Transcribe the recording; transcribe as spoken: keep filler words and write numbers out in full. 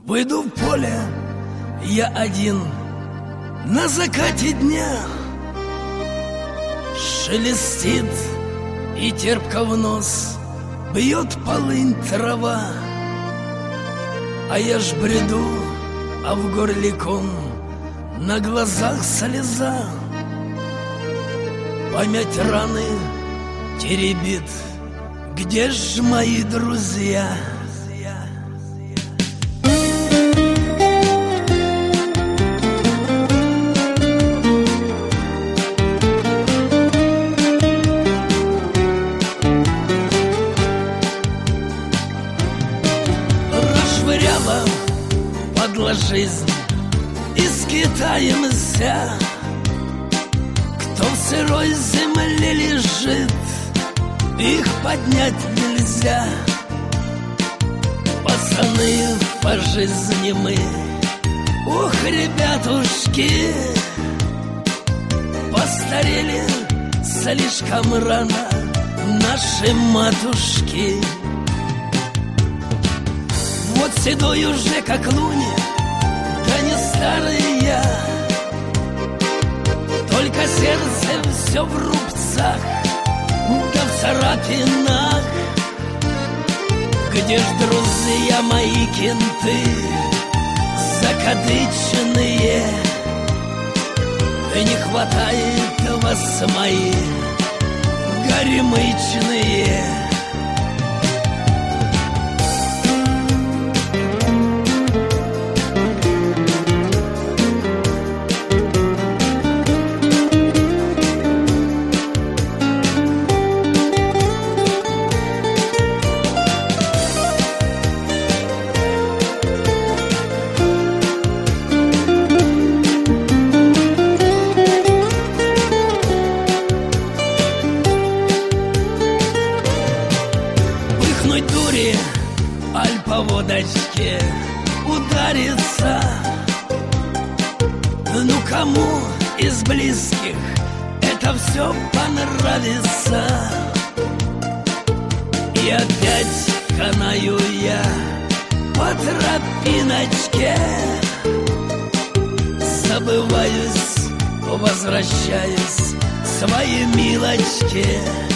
Выйду в поле я один на закате дня. Шелестит и терпко в нос бьет полынь трава. А я ж бреду, а в горле ком, на глазах слеза. Память раны теребит, где ж мои друзья? Расшвыряла падла жизнь и скитаемся. Кто в сырой земле лежит, их поднять нельзя. Пацаны по жизни мы, ох, ребятушки, постарели слишком рано наши матушки. Вот седой уже как лунь, да не старый я, только сердце все в рубцах, да в царапинах. Где ж, друзья мои, кенты закадычные? Не хватает вас, мои горемычные. Дури, аль по водочке удариться. Ну кому из близких это все понравится? И опять канаю я по тропиночке, забываюсь, возвращаюсь к своей милочке.